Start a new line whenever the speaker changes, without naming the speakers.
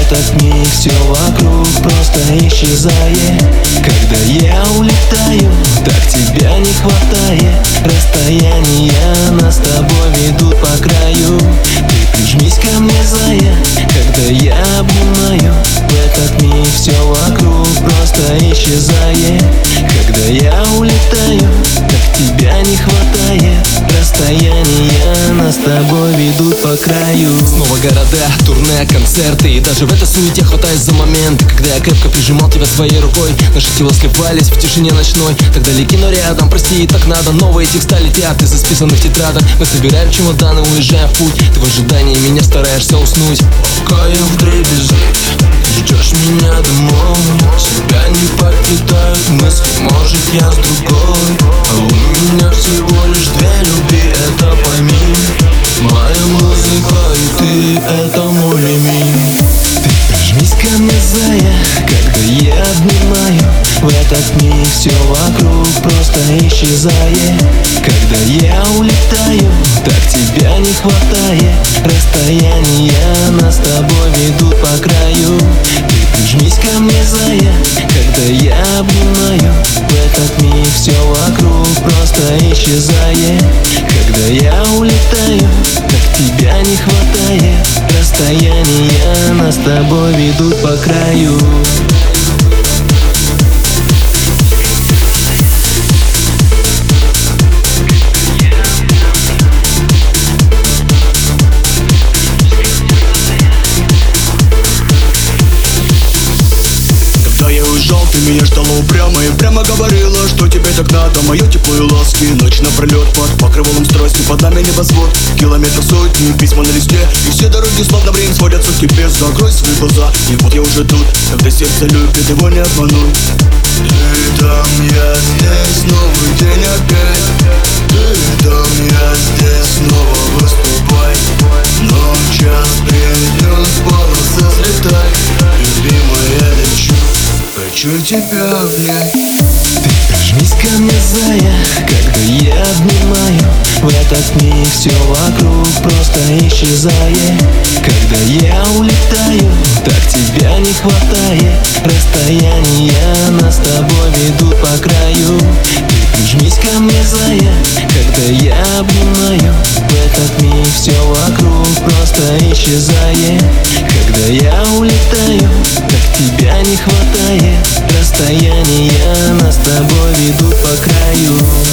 этот миг все вокруг просто исчезает. Когда я улетаю, так тебя не хватает. Расстояния нас с тобой ведут по краю. Ты прижмись ко мне, зая, когда я обнимаю. В этот миг все вокруг просто исчезает. Когда я улетаю, так тебя не хватает. Расстояния нас с тобой ведут по краю.
Снова города, турне, концерты. И даже в этой суете хватаюсь за момент, когда я крепко прижимал тебя своей рукой. Наши тела сливались в тишине ночной. Так далеки, но рядом, прости, и так надо. Новые текста летят из исписанных тетрадок. Мы собираем чемоданы, уезжаем в путь. Ты в ожидании меня стараешься уснуть.
Пока я вдребезги, ты ждешь меня домой. Себя не покидают мысли, может я с другой. А у меня всего лишь две любви, это пойми. Моя музыка и ты, это мой лимит. Ты прижмись ко мне, зая, когда я обнимаю. В этот миг все вокруг просто исчезает. Когда я улетаю, так тебя не хватает. Расстояния нас с тобой ведут по краю. Ты прижмись ко мне, зая, когда я обнимаю. В этот миг все вокруг просто исчезает. Когда я улетаю, так тебя не хватает. Расстояния нас с тобой ведут по краю.
Ты меня ждала упрямо и прямо говорила, что тебе так надо. Мое тепло и ласки, ночь напролет под покрывалом страсти. Под нами небосвод, километров сотни, письма на листе. И все дороги словно в Рим сводятся к тебе. Закрой свои глаза, и вот я уже тут. Когда сердце любит, его не обмануть. Ты там, я здесь, новый день опять. Ты там, я здесь, снова выступай. Но час придет, полоса взлетай. Любимая, я лечу, хочу тебя обнять.
Ты прижмись ко мне, зая, когда я обнимаю. В этот миг все вокруг просто исчезает. Когда я улетаю, так тебя не хватает. Расстояния нас с тобой ведут по краю. Ты прижмись ко мне, зая, когда я обнимаю. В этот миг все вокруг просто исчезает. Когда я улетаю, так тебя не хватает. Расстояния нас с тобой ведут по краю.